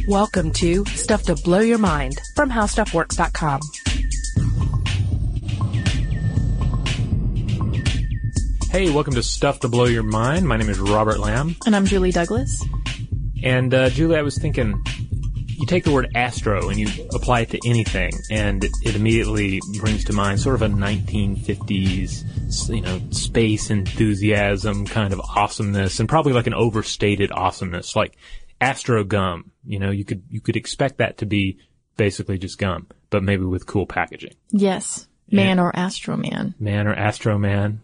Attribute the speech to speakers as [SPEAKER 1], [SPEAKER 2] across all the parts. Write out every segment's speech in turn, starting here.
[SPEAKER 1] Welcome to Stuff to Blow Your Mind from HowStuffWorks.com.
[SPEAKER 2] Hey, welcome to Stuff to Blow Your Mind. My name is Robert Lamb.
[SPEAKER 3] And I'm Julie Douglas.
[SPEAKER 2] And Julie, I was thinking, you take the word astro and you apply it to anything, and it immediately brings to mind sort of a 1950s, space enthusiasm kind of awesomeness, and probably like an overstated awesomeness, like Astro gum. You could expect that to be basically just gum, but maybe with cool packaging.
[SPEAKER 3] Yes. Man or Astro Man.
[SPEAKER 2] Man or Astro Man.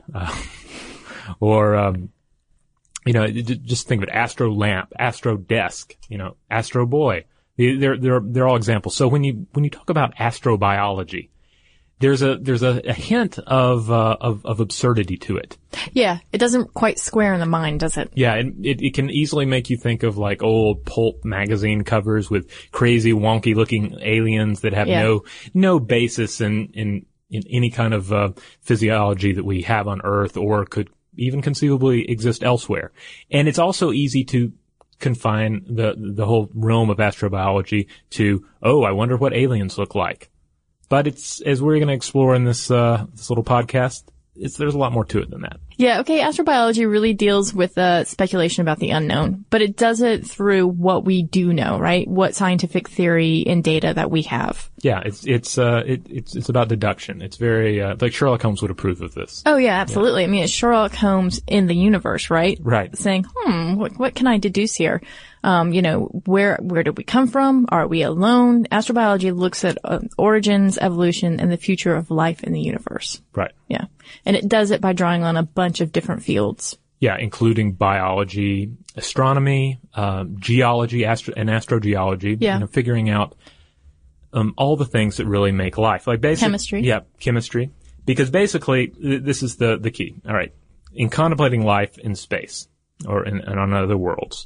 [SPEAKER 2] Just think of it, Astro Lamp, Astro Desk, Astro Boy. They're all examples. So when you talk about astrobiology, there's a hint of absurdity to it.
[SPEAKER 3] Yeah, it doesn't quite square in the mind, does it?
[SPEAKER 2] Yeah, it can easily make you think of like old pulp magazine covers with crazy wonky looking aliens that have no basis in any kind of physiology that we have on Earth or could even conceivably exist elsewhere. And it's also easy to confine the whole realm of astrobiology to, I wonder what aliens look like. But it's, as we're going to explore in this little podcast, there's a lot more to it than that.
[SPEAKER 3] Yeah, okay, astrobiology really deals with speculation about the unknown, but it does it through what we do know, right? What scientific theory and data that we have.
[SPEAKER 2] Yeah, it's about deduction. It's very like Sherlock Holmes would approve of this.
[SPEAKER 3] Oh yeah, absolutely. Yeah. I mean, it's Sherlock Holmes in the universe, right?
[SPEAKER 2] Right.
[SPEAKER 3] Saying, what can I deduce here? Where did we come from? Are we alone? Astrobiology looks at origins, evolution, and the future of life in the universe.
[SPEAKER 2] Right.
[SPEAKER 3] Yeah. And it does it by drawing on a bunch of different fields.
[SPEAKER 2] Yeah, including biology, astronomy, geology, and astrogeology.
[SPEAKER 3] Yeah.
[SPEAKER 2] Figuring out all the things that really make life. Like
[SPEAKER 3] chemistry.
[SPEAKER 2] Yeah, chemistry. Because basically, this is the key. All right. In contemplating life in space or and on other worlds,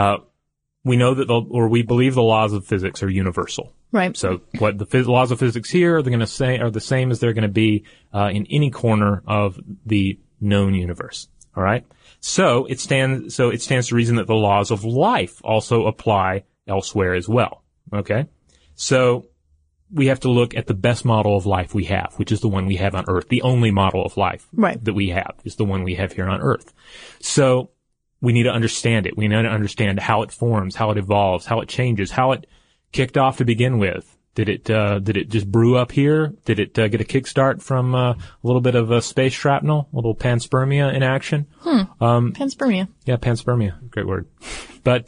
[SPEAKER 2] we know that we believe the laws of physics are universal.
[SPEAKER 3] Right.
[SPEAKER 2] So what the laws of physics here are the same as they're going to be in any corner of the known universe. All right. So it stands to reason that the laws of life also apply elsewhere as well. Okay. So we have to look at the best model of life we have, which is the one we have on Earth. The only model of life that we have is the one we have here on Earth. So we need to understand it. We need to understand how it forms, how it evolves, how it changes, how it kicked off to begin with. Did it just brew up here? Did it get a kickstart from a little bit of space shrapnel, a little panspermia in action?
[SPEAKER 3] Panspermia.
[SPEAKER 2] Yeah, panspermia, great word. But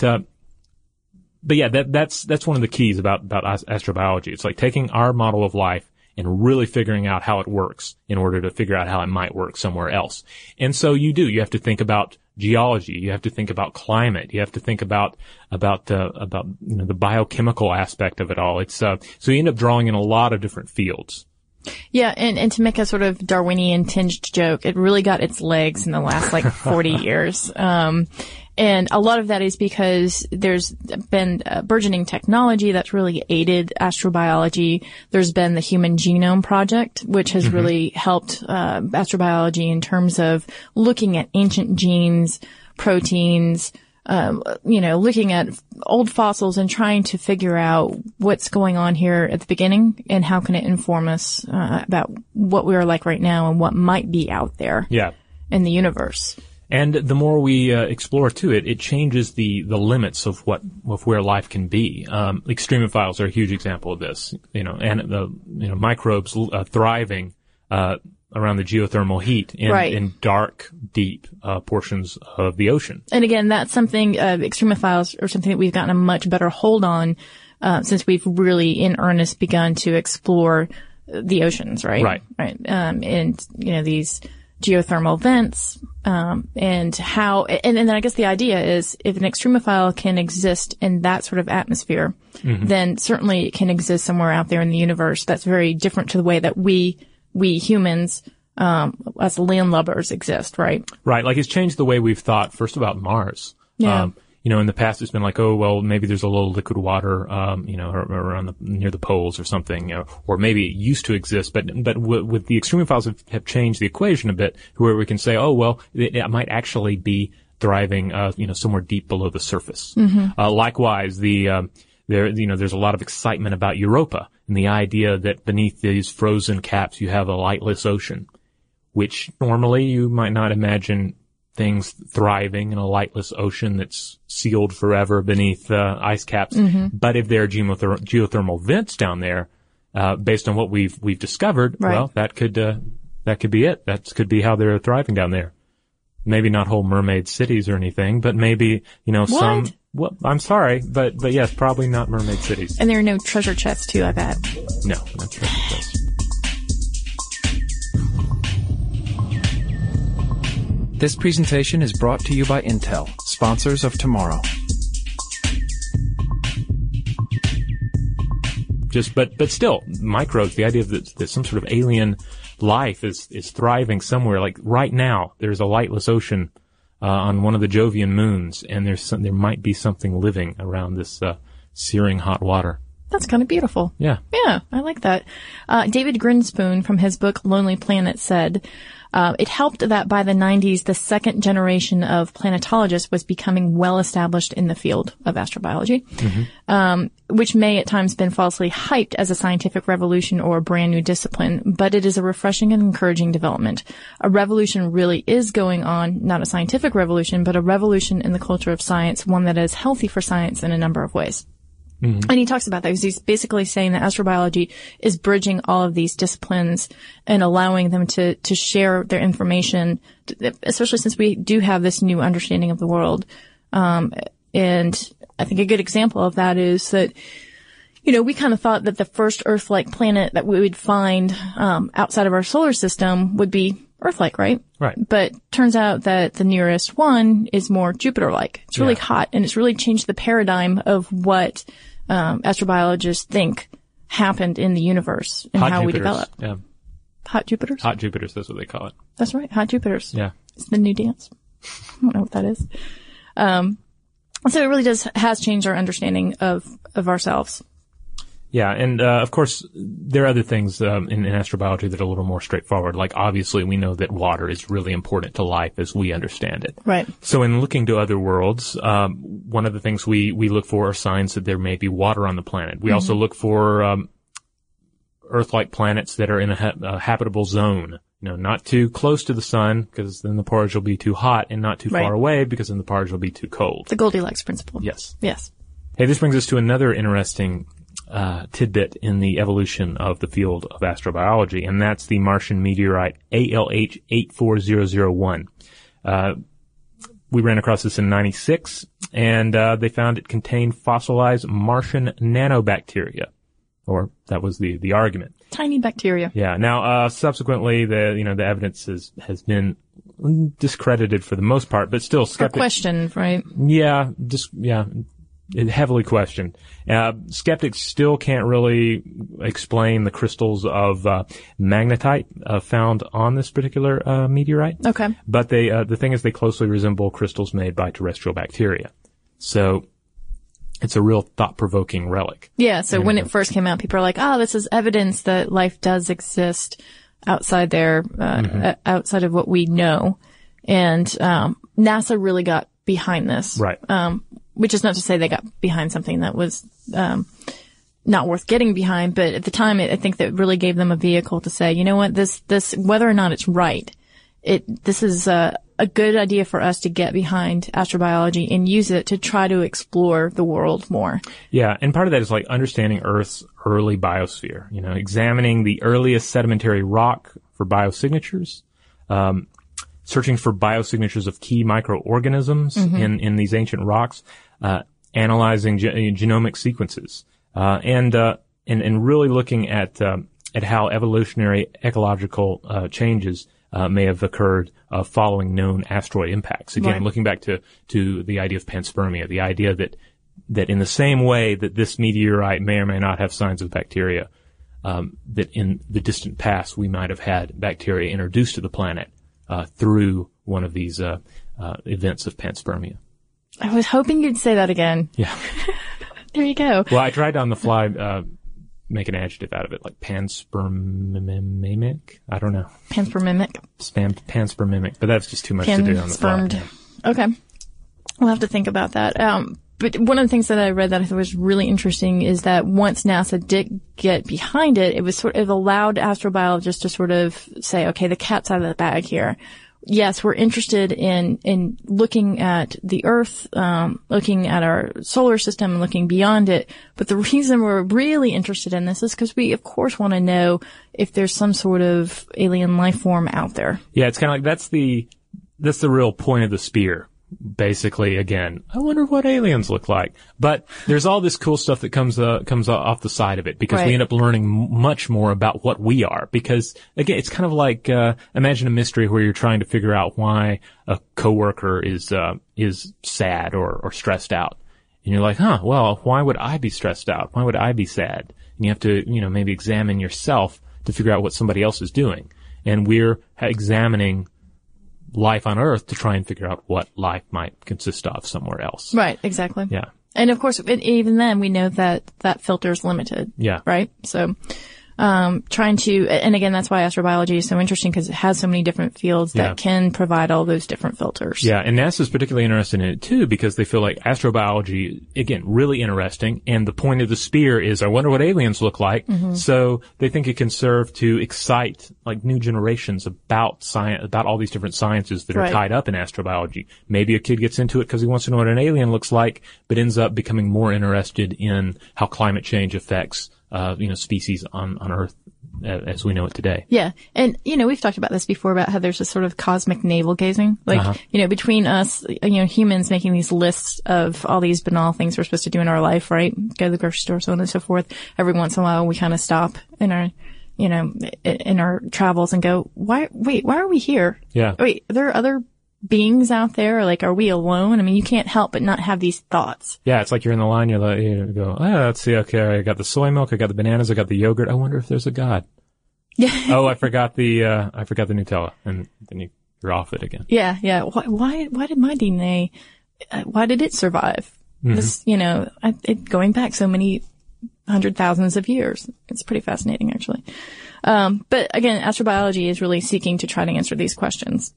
[SPEAKER 2] yeah, that's one of the keys about astrobiology. It's like taking our model of life and really figuring out how it works in order to figure out how it might work somewhere else. And so you have to think about geology. You have to think about climate. You have to think about the biochemical aspect of it all. It's, so you end up drawing in a lot of different fields.
[SPEAKER 3] Yeah, and to make a sort of Darwinian tinged joke, it really got its legs in the last 40 years. And a lot of that is because there's been burgeoning technology that's really aided astrobiology. There's been the Human Genome Project, which has really helped astrobiology in terms of looking at ancient genes, proteins, looking at old fossils and trying to figure out what's going on here at the beginning and how can it inform us about what we are like right now and what might be out there in the universe.
[SPEAKER 2] And the more we explore to it, it changes the limits of where life can be. Extremophiles are a huge example of this. And microbes thriving around the geothermal heat in dark, deep portions of the ocean.
[SPEAKER 3] And again, that's something extremophiles are something that we've gotten a much better hold on since we've really in earnest begun to explore the oceans, right? Right. And these geothermal vents, and how, and then I guess the idea is if an extremophile can exist in that sort of atmosphere, then certainly it can exist somewhere out there in the universe that's very different to the way that we humans, as landlubbers exist, right?
[SPEAKER 2] Right. Like it's changed the way we've thought first about Mars.
[SPEAKER 3] Yeah.
[SPEAKER 2] In the past it's been like, maybe there's a little liquid water, around near the poles or something, or maybe it used to exist, but with the extremophiles have changed the equation a bit where we can say, it might actually be thriving, somewhere deep below the surface. Likewise, the There's a lot of excitement about Europa and the idea that beneath these frozen caps you have a lightless ocean, which normally you might not imagine things thriving in a lightless ocean that's sealed forever beneath ice caps. But if there are geothermal vents down there, based on what we've discovered, well, that could be it. That could be how they're thriving down there. Maybe not whole mermaid cities or anything, but maybe, some. Well, I'm sorry, but yes, probably not mermaid cities.
[SPEAKER 3] And there are no treasure chests too, I bet.
[SPEAKER 2] No treasure chests.
[SPEAKER 4] This presentation is brought to you by Intel, sponsors of tomorrow.
[SPEAKER 2] But still, microbes, the idea that some sort of alien life is thriving somewhere. Like right now, there's a lightless ocean on one of the Jovian moons, and there might be something living around this searing hot water.
[SPEAKER 3] That's kind of beautiful.
[SPEAKER 2] Yeah.
[SPEAKER 3] Yeah, I like that. David Grinspoon, from his book Lonely Planet, said, it helped that by the 90s, the second generation of planetologists was becoming well established in the field of astrobiology, which may at times been falsely hyped as a scientific revolution or a brand new discipline, but it is a refreshing and encouraging development. A revolution really is going on, not a scientific revolution, but a revolution in the culture of science, one that is healthy for science in a number of ways. And he talks about that because he's basically saying that astrobiology is bridging all of these disciplines and allowing them to share their information, especially since we do have this new understanding of the world. And I think a good example of that is that, we kind of thought that the first Earth-like planet that we would find outside of our solar system would be Earth-like, right?
[SPEAKER 2] Right.
[SPEAKER 3] But turns out that the nearest one is more Jupiter-like. It's really hot, and it's really changed the paradigm of what astrobiologists think happened in the universe and
[SPEAKER 2] hot
[SPEAKER 3] how
[SPEAKER 2] Jupiters.
[SPEAKER 3] We developed.
[SPEAKER 2] Yeah.
[SPEAKER 3] Hot Jupiters?
[SPEAKER 2] Hot Jupiters, that's what they call it.
[SPEAKER 3] That's right, hot Jupiters.
[SPEAKER 2] Yeah.
[SPEAKER 3] It's the new dance. I don't know what that is. So it really has changed our understanding of ourselves.
[SPEAKER 2] Yeah, and of course, there are other things in astrobiology that are a little more straightforward. Like, obviously, we know that water is really important to life as we understand it.
[SPEAKER 3] Right.
[SPEAKER 2] So in looking to other worlds, one of the things we look for are signs that there may be water on the planet. We also look for Earth-like planets that are in a habitable zone. Not too close to the sun, because then the porridge will be too hot, and not too far away, because then the porridge will be too cold.
[SPEAKER 3] The Goldilocks principle.
[SPEAKER 2] Yes.
[SPEAKER 3] Yes. Hey,
[SPEAKER 2] this brings us to another interesting tidbit in the evolution of the field of astrobiology, and that's the Martian meteorite ALH 84001. We ran across this in 96, and they found it contained fossilized Martian nanobacteria, or that was the argument.
[SPEAKER 3] Tiny bacteria.
[SPEAKER 2] Yeah. Now, subsequently, the evidence has been discredited for the most part, but still skeptics.
[SPEAKER 3] Questioned, right?
[SPEAKER 2] Yeah. Heavily questioned. Skeptics still can't really explain the crystals of magnetite found on this particular meteorite.
[SPEAKER 3] Okay.
[SPEAKER 2] But the thing is, they closely resemble crystals made by terrestrial bacteria. So it's a real thought-provoking relic.
[SPEAKER 3] Yeah. So when it first came out, people are like, this is evidence that life does exist outside there, outside of what we know. And NASA really got behind this.
[SPEAKER 2] Right.
[SPEAKER 3] Which is not to say they got behind something that was not worth getting behind, but at the time, I think that really gave them a vehicle to say, you know what, this whether or not it's right, this is a good idea for us to get behind astrobiology and use it to try to explore the world more.
[SPEAKER 2] Yeah, and part of that is like understanding Earth's early biosphere. Examining the earliest sedimentary rock for biosignatures. Searching for biosignatures of key microorganisms in these ancient rocks, analyzing genomic sequences, and really looking at how evolutionary ecological changes may have occurred following known asteroid impacts. Again, looking back to the idea of panspermia, the idea that in the same way that this meteorite may or may not have signs of bacteria, that in the distant past we might have had bacteria introduced to the planet through one of these events of panspermia.
[SPEAKER 3] I was hoping you'd say that again.
[SPEAKER 2] Yeah.
[SPEAKER 3] There you go.
[SPEAKER 2] Well, I tried on the fly make an adjective out of it, like panspermimic. I don't know.
[SPEAKER 3] Panspermimic.
[SPEAKER 2] Panspermimic, but that's just too much to do on the fly.
[SPEAKER 3] Okay. We'll have to think about that. But one of the things that I read that I thought was really interesting is that once NASA did get behind it, it allowed astrobiologists to sort of say, okay, the cat's out of the bag here. Yes, we're interested in looking at the Earth, looking at our solar system and looking beyond it. But the reason we're really interested in this is because we, of course, want to know if there's some sort of alien life form out there.
[SPEAKER 2] Yeah, it's kind of like that's the real point of the spear. Basically, again, I wonder what aliens look like. But there's all this cool stuff that comes off the side of it because we end up learning much more about what we are. Because again, it's kind of like imagine a mystery where you're trying to figure out why a coworker is sad or stressed out, and you're like, well, why would I be stressed out? Why would I be sad? And you have to, maybe examine yourself to figure out what somebody else is doing. And we're examining life on Earth to try and figure out what life might consist of somewhere else.
[SPEAKER 3] Right, exactly.
[SPEAKER 2] Yeah.
[SPEAKER 3] And of course, even then, we know that filter is limited.
[SPEAKER 2] Yeah.
[SPEAKER 3] Right? So, trying to, and again, that's why astrobiology is so interesting because it has so many different fields that can provide all those different filters.
[SPEAKER 2] Yeah, and NASA's particularly interested in it too because they feel like astrobiology, again, really interesting, and the point of the spear is, I wonder what aliens look like, so they think it can serve to excite, like, new generations about science, about all these different sciences that are tied up in astrobiology. Maybe a kid gets into it because he wants to know what an alien looks like, but ends up becoming more interested in how climate change affects species on Earth as we know it today.
[SPEAKER 3] Yeah. And, we've talked about this before about how there's this sort of cosmic navel gazing. Like, between us, humans making these lists of all these banal things we're supposed to do in our life, right? Go to the grocery store, so on and so forth. Every once in a while, we kind of stop in our, in our travels and go, why are we here?
[SPEAKER 2] Yeah.
[SPEAKER 3] Wait, are there other beings out there? Like, are we alone? I mean, you can't help but not have these thoughts.
[SPEAKER 2] Yeah, it's like you're in the line, you go, let's see, okay, I got the soy milk, I got the bananas, I got the yogurt, I wonder if there's a God.
[SPEAKER 3] Yeah.
[SPEAKER 2] Oh, I forgot the Nutella, and then you're off it again.
[SPEAKER 3] Yeah, yeah. Why did my DNA, why did it survive? This, going back so many hundred thousands of years. It's pretty fascinating, actually. But again, astrobiology is really seeking to try to answer these questions.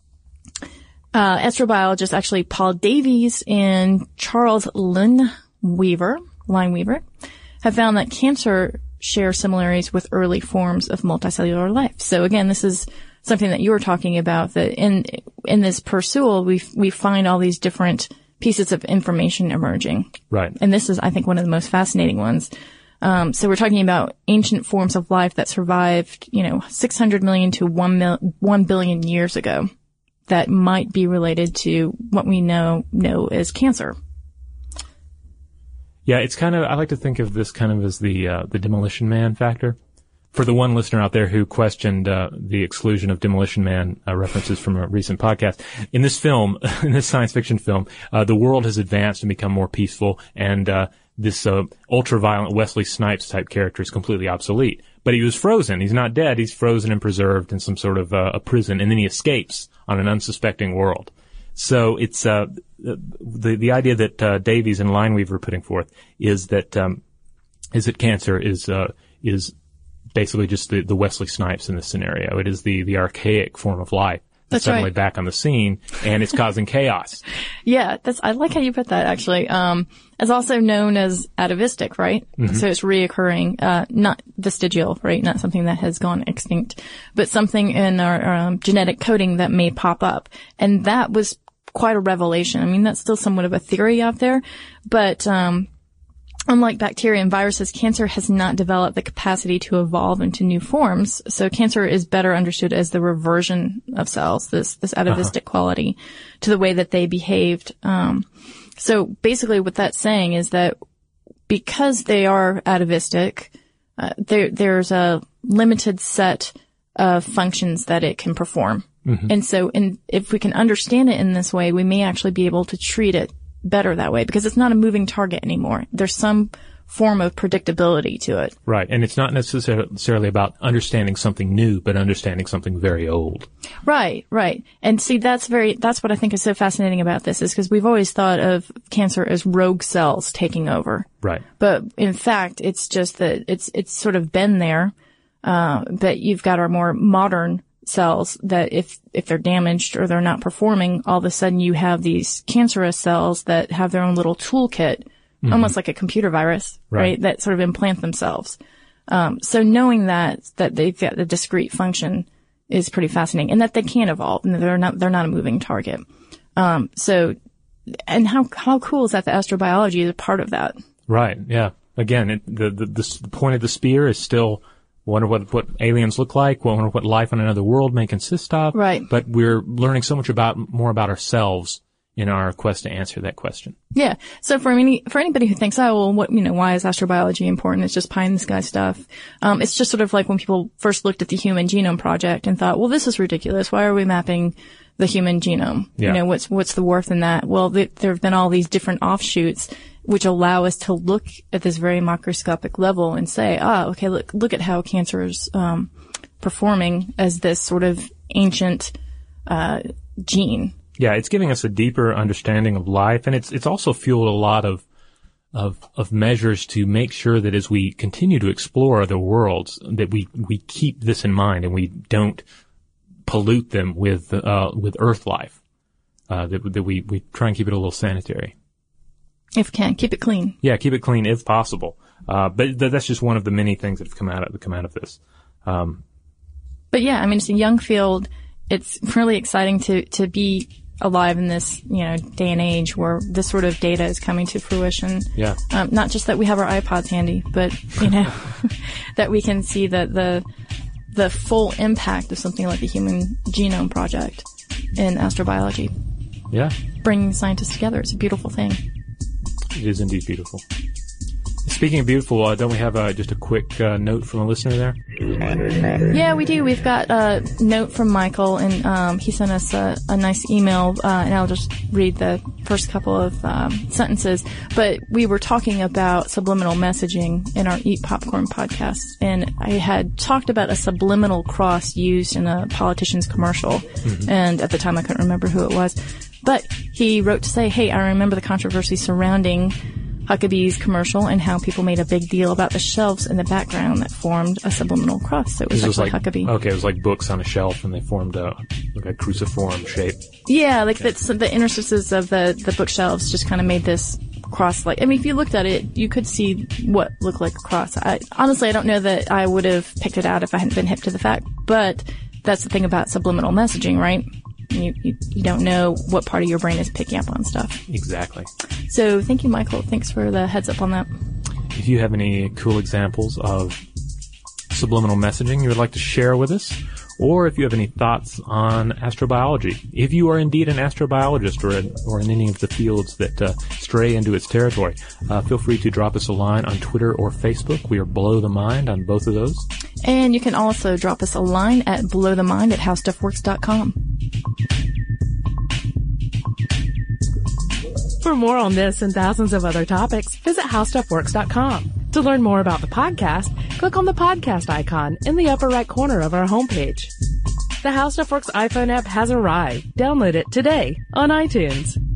[SPEAKER 3] Astrobiologists, actually Paul Davies and Charles Lineweaver, have found that cancer shares similarities with early forms of multicellular life. So again, this is something that you were talking about, that in this pursuit, we find all these different pieces of information emerging.
[SPEAKER 2] Right.
[SPEAKER 3] And this is, I think, one of the most fascinating ones. So we're talking about ancient forms of life that survived, 600 million to 1 billion years ago, that might be related to what we know as cancer.
[SPEAKER 2] Yeah, it's kind of, I like to think of this kind of as the Demolition Man factor. For the one listener out there who questioned the exclusion of Demolition Man references from a recent podcast, in this film, in this science fiction film, the world has advanced and become more peaceful, and this ultra-violent Wesley Snipes type character is completely obsolete. But he was frozen. He's not dead. He's frozen and preserved in some sort of a prison, and then he escapes on an unsuspecting world. So it's the idea that Davies and Lineweaver are putting forth is that cancer is basically just the Wesley Snipes in this scenario. It is the archaic form of life that's suddenly back on the scene, and it's causing chaos.
[SPEAKER 3] Yeah, I like how you put that, actually. It's also known as atavistic, right? Mm-hmm. So it's reoccurring, not vestigial, right? Not something that has gone extinct, but something in our genetic coding that may pop up. And that was quite a revelation. I mean, that's still somewhat of a theory out there, but unlike bacteria and viruses, cancer has not developed the capacity to evolve into new forms. So cancer is better understood as the reversion of cells, this atavistic quality to the way that they behaved. So basically what that's saying is that because they are atavistic, there's a limited set of functions that it can perform. Mm-hmm. And so if we can understand it in this way, we may actually be able to treat it better that way, because it's not a moving target anymore. There's some form of predictability to it.
[SPEAKER 2] Right. And it's not necessarily about understanding something new, but understanding something very old.
[SPEAKER 3] Right, right. And see, that's what I think is so fascinating about this, is because we've always thought of cancer as rogue cells taking over.
[SPEAKER 2] Right.
[SPEAKER 3] But in fact, it's just that it's sort of been there, but you've got our more modern cells that if they're damaged or they're not performing, all of a sudden you have these cancerous cells that have their own little toolkit, almost like a computer virus, right? That sort of implant themselves. So knowing that they've got a discrete function is pretty fascinating, and that they can evolve, and they're not a moving target. And how cool is that the astrobiology is a part of that? Right.
[SPEAKER 2] Yeah. Again, the point of the spear is still wonder what aliens look like, wonder what life on another world may consist of.
[SPEAKER 3] Right.
[SPEAKER 2] But we're learning so much more about ourselves in our quest to answer that question.
[SPEAKER 3] Yeah. So for anybody who thinks, oh, well, why is astrobiology important? It's just pie in the sky stuff. It's just sort of like when people first looked at the Human Genome Project and thought, well, this is ridiculous. Why are we mapping the human genome?
[SPEAKER 2] Yeah.
[SPEAKER 3] What's the worth in that? Well, there have been all these different offshoots which allow us to look at this very microscopic level and say, okay, look at how cancer is performing as this sort of ancient gene.
[SPEAKER 2] Yeah, it's giving us a deeper understanding of life, and it's also fueled a lot of measures to make sure that as we continue to explore other worlds, that we keep this in mind and we don't pollute them with Earth life. That we try and keep it a little sanitary.
[SPEAKER 3] If can, keep it clean.
[SPEAKER 2] Yeah, keep it clean if possible. But that's just one of the many things that have come out of this.
[SPEAKER 3] But yeah, I mean, it's a young field. It's really exciting to be alive in this, day and age where this sort of data is coming to fruition.
[SPEAKER 2] Yeah.
[SPEAKER 3] Not just that we have our iPods handy, but, that we can see the full impact of something like the Human Genome Project in astrobiology.
[SPEAKER 2] Yeah.
[SPEAKER 3] Bringing scientists together. It's a beautiful thing.
[SPEAKER 2] It is indeed beautiful. Speaking of beautiful, don't we have just a quick note from a listener there?
[SPEAKER 3] Yeah, we do. We've got a note from Michael, and he sent us a nice email, and I'll just read the first couple of sentences. But we were talking about subliminal messaging in our Eat Popcorn podcast, and I had talked about a subliminal cross used in a politician's commercial, and at the time I couldn't remember who it was. But he wrote to say, hey, I remember the controversy surrounding Huckabee's commercial and how people made a big deal about the shelves in the background that formed a subliminal cross. So it was actually Huckabee.
[SPEAKER 2] Okay, it was like books on a shelf and they formed a cruciform shape.
[SPEAKER 3] Yeah, like the interstices of the bookshelves just kind of made this cross. If you looked at it, you could see what looked like a cross. Honestly, I don't know that I would have picked it out if I hadn't been hip to the fact, but that's the thing about subliminal messaging, right? You don't know what part of your brain is picking up on stuff.
[SPEAKER 2] Exactly.
[SPEAKER 3] So thank you, Michael. Thanks for the heads up on that.
[SPEAKER 2] If you have any cool examples of subliminal messaging you would like to share with us, or if you have any thoughts on astrobiology, if you are indeed an astrobiologist or in any of the fields that stray into its territory, feel free to drop us a line on Twitter or Facebook. We are Below the Mind on both of those.
[SPEAKER 3] And you can also drop us a line at belowthemind@howstuffworks.com.
[SPEAKER 1] For more on this and thousands of other topics, visit howstuffworks.com. To learn more about the podcast, click on the podcast icon in the upper right corner of our homepage. The How Stuff Works iPhone app has arrived. Download it today on iTunes.